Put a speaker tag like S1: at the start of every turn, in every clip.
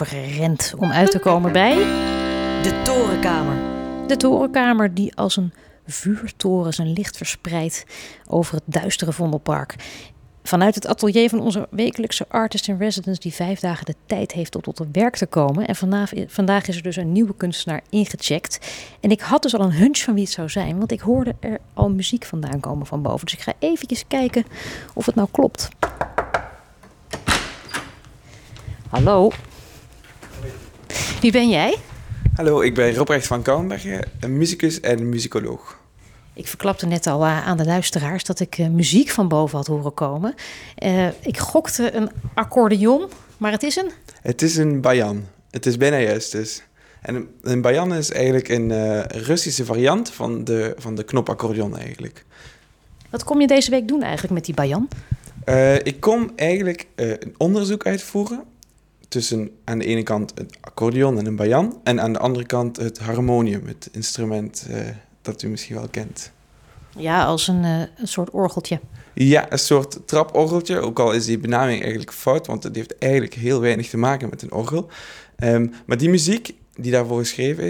S1: overgerend om uit te komen bij
S2: De Torenkamer.
S1: de Torenkamer die als een vuurtoren zijn licht verspreidt over het duistere Vondelpark. Vanuit het atelier van onze wekelijkse artist in residence die 5 dagen de tijd heeft tot het werk te komen. En vandaag is er dus een nieuwe kunstenaar ingecheckt. En ik had dus al een hunch van wie het zou zijn, want ik hoorde er al muziek vandaan komen van boven. Dus ik ga eventjes kijken of het nou klopt. Hallo. Wie ben jij?
S3: Hallo, ik ben Robrecht van Kouwenbergen, een musicus en muzikoloog.
S1: Ik verklapte net al aan de luisteraars dat ik muziek van boven had horen komen. Ik gokte een accordeon, maar het is een...
S3: Het is een bajan. Het is bijna juist dus. En een bajan is eigenlijk een Russische variant van de knopaccordeon eigenlijk.
S1: Wat kom je deze week doen eigenlijk met die bajan?
S3: Ik kom eigenlijk een onderzoek uitvoeren tussen aan de ene kant het accordeon en een bajan en aan de andere kant het harmonium, het instrument dat u misschien wel kent.
S1: Ja, als een soort orgeltje.
S3: Ja, een soort traporgeltje, ook al is die benaming eigenlijk fout, want het heeft eigenlijk heel weinig te maken met een orgel. Maar die muziek die daarvoor geschreven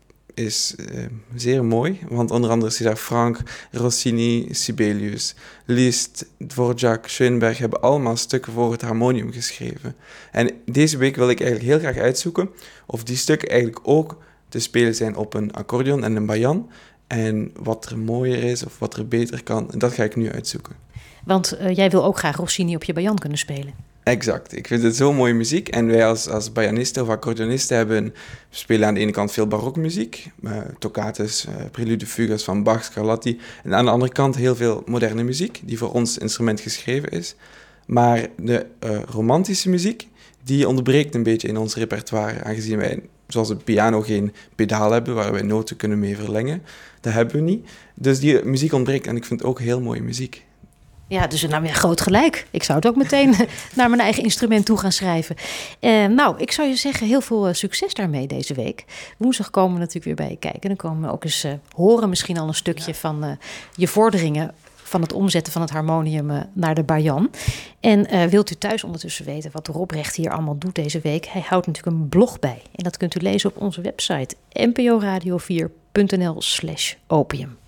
S3: is zeer mooi, want onder andere César Franck, Rossini, Sibelius, Liszt, Dvorak, Schoenberg hebben allemaal stukken voor het harmonium geschreven. En deze week wil ik eigenlijk heel graag uitzoeken of die stukken eigenlijk ook te spelen zijn op een accordeon en een bajan. En wat er mooier is of wat er beter kan, dat ga ik nu uitzoeken.
S1: Want jij wil ook graag Rossini op je bajan kunnen spelen.
S3: Exact. Ik vind het zo mooie muziek. En wij als bajanisten of accordeonisten spelen aan de ene kant veel barokmuziek. Toccates, prelude, fugas van Bach, Scarlatti. En aan de andere kant heel veel moderne muziek, die voor ons instrument geschreven is. Maar de romantische muziek, die ontbreekt een beetje in ons repertoire. Aangezien wij, zoals de piano, geen pedaal hebben waar wij noten kunnen mee verlengen. Dat hebben we niet. Dus die muziek ontbreekt en ik vind het ook heel mooie muziek.
S1: Ja, dus nou weer groot gelijk. Ik zou het ook meteen naar mijn eigen instrument toe gaan schrijven. Nou, ik zou je zeggen, heel veel succes daarmee deze week. Woensdag komen we natuurlijk weer bij je kijken. Dan komen we ook eens horen misschien al een stukje van je vorderingen van het omzetten van het harmonium naar de bajan. En wilt u thuis ondertussen weten wat Robrecht hier allemaal doet deze week? Hij houdt natuurlijk een blog bij. En dat kunt u lezen op onze website nporadio4.nl/opium.